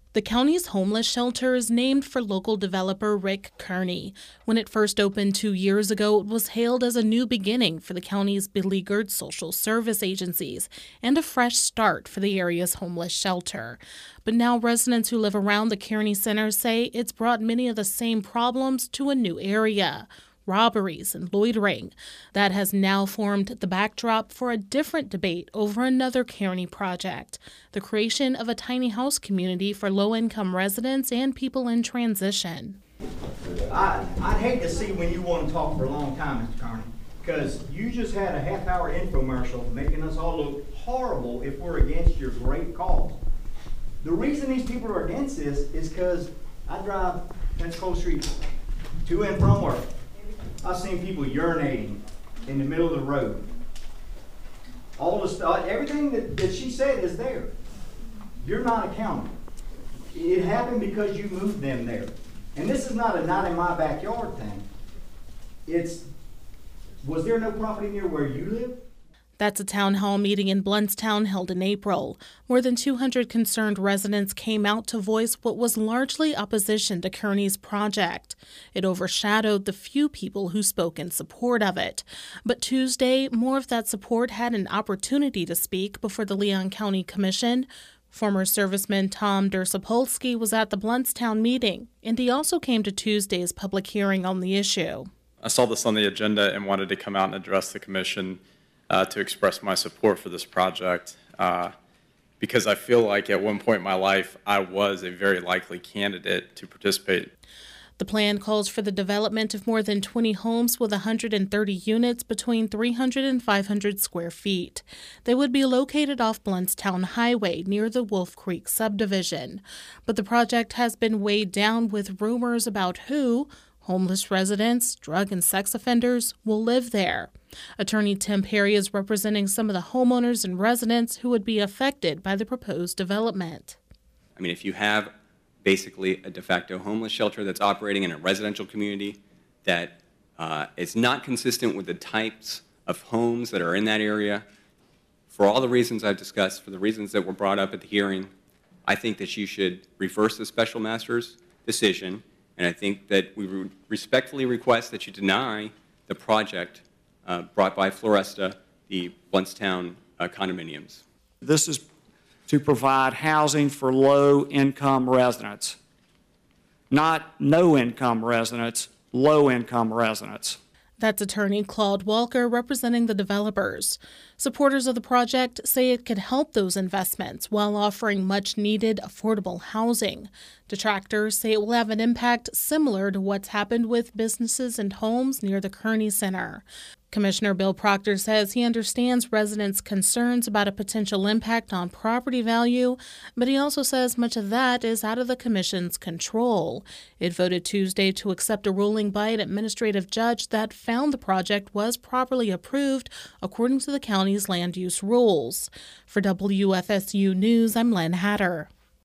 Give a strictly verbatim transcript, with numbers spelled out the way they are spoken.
The county's homeless shelter is named for local developer Rick Kearney. When it first opened two years ago, it was hailed as a new beginning for the county's beleaguered social service agencies and a fresh start for the area's homeless shelter. But now residents who live around the Kearney Center say it's brought many of the same problems to a new area. Robberies and loitering. That has now formed the backdrop for a different debate over another Kearney project, the creation of a tiny house community for low-income residents and people in transition. I, I'd hate to see when you want to talk for a long time, Mister Kearney, because you just had a half-hour infomercial making us all look horrible if we're against your great cause. The reason these people are against this is because I drive Pensacola Street to and from work. I've seen people urinating in the middle of the road. All the stuff, everything that, that she said is there. You're not accountable. It happened because you moved them there. And this is not a not in my backyard thing. It's, was there no property near where you live? That's a town hall meeting in Blountstown held in April. More than two hundred concerned residents came out to voice what was largely opposition to Kearney's project. It overshadowed the few people who spoke in support of it. But Tuesday, more of that support had an opportunity to speak before the Leon County Commission. Former serviceman Tom Dursapolsky was at the Blountstown meeting, and he also came to Tuesday's public hearing on the issue. I saw this on the agenda and wanted to come out and address the commission Uh, to express my support for this project uh, because I feel like at one point in my life I was a very likely candidate to participate. The plan calls for the development of more than twenty homes with one hundred thirty units between three hundred and five hundred square feet. They would be located off Blountstown Highway near the Wolf Creek subdivision. But the project has been weighed down with rumors about who, homeless residents, drug and sex offenders, will live there. Attorney Tim Perry is representing some of the homeowners and residents who would be affected by the proposed development. I mean, if you have basically a de facto homeless shelter that's operating in a residential community that uh, is not consistent with the types of homes that are in that area, for all the reasons I've discussed, for the reasons that were brought up at the hearing, I think that you should reverse the special master's decision, and I think that we would respectfully request that you deny the project Uh, brought by Floresta, the Blountstown uh, condominiums. This is to provide housing for low-income residents, not no-income residents, low-income residents. That's attorney Claude Walker representing the developers. Supporters of the project say it could help those investments while offering much-needed affordable housing. Detractors say it will have an impact similar to what's happened with businesses and homes near the Kearney Center. Commissioner Bill Proctor says he understands residents' concerns about a potential impact on property value, but he also says much of that is out of the commission's control. It voted Tuesday to accept a ruling by an administrative judge that found the project was properly approved according to the county's land use rules. For W F S U News, I'm Len Hatter.